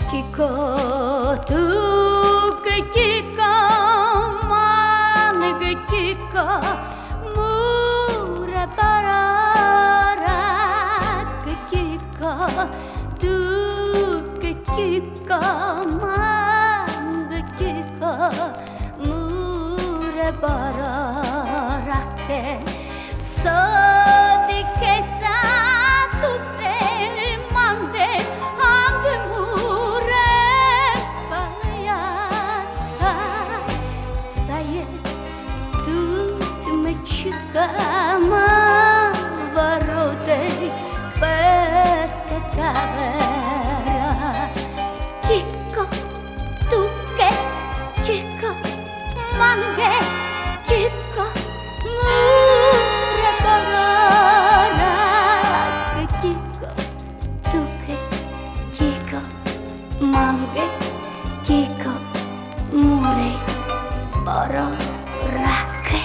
Kiko tu ke kiko man ke kiko mura barara ke kiko tu ke kiko man ke kiko mura barara ke sadi ke sa tu te mande hange Kama varote pesca cavera Kiko tuke Kiko mange Kiko mure barara Kiko tuke Kiko mange Kiko mure barara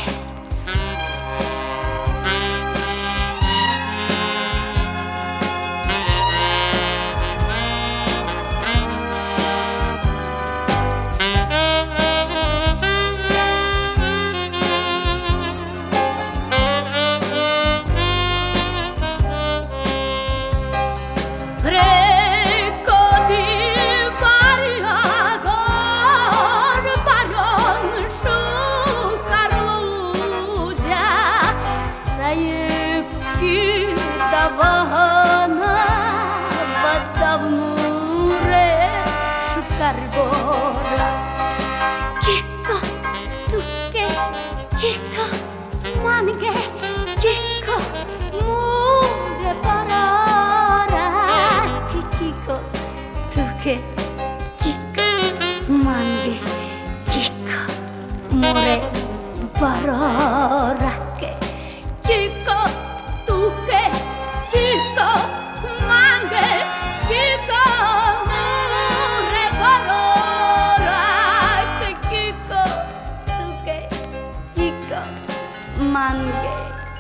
Carbora Kiko tuke Kiko mange Kiko mure barara Kiko tuke Kiko mange Kiko mure barara Kiko tuke Kiko mange Kiko mange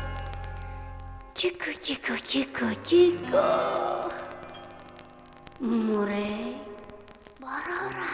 Kiko Kiko Kiko Kiko mure barara